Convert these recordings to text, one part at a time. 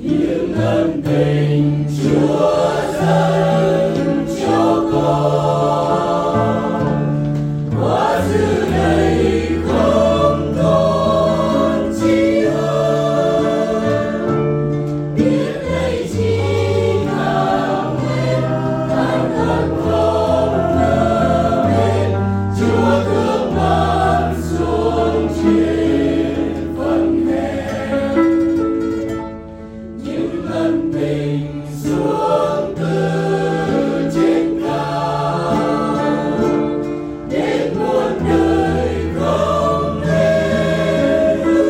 những ân tình Chúa dành cho con, quá dư đầy không còn chi hơn, biết đây chỉ là nguyện bản thân không ngờ đến Chúa thương ban xuống trên phần hèn, những ân tình xuống từ trên cao đến muôn đời không thể hư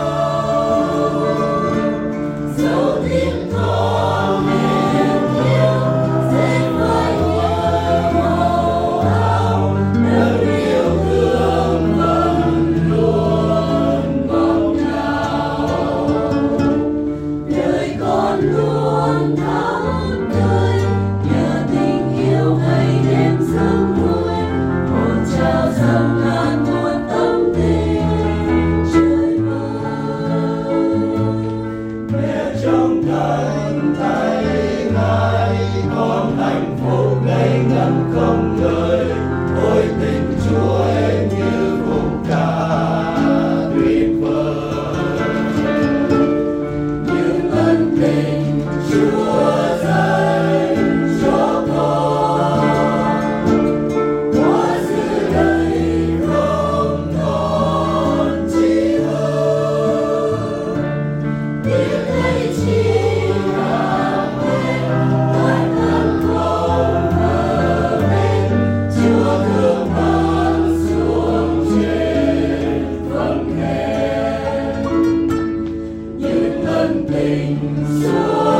hao, dẫu tiếng con niềm yêu sẽ phải nhớ màu áo, nâng yêu thương vẫn luôn ngọt ngào, đời con luôn thắm tươi nhờ tình yêu ngày đêm sớm nuôi, một trao dâng ngàn muôn tâm tình chơi vơi. Mẹ trong tận tay Ngài con hạnh phúc ngây ngất không lời, ôi tình Chúa em như khúc ca tuyệt vời. Những ân tình Chúa dành cho con, quá dư đầy không còn chi hơn, biết đây chỉ là nguyện bản thân không ngờ đến Chúa thương ban xuống trên phần hèn, những ân tình xuống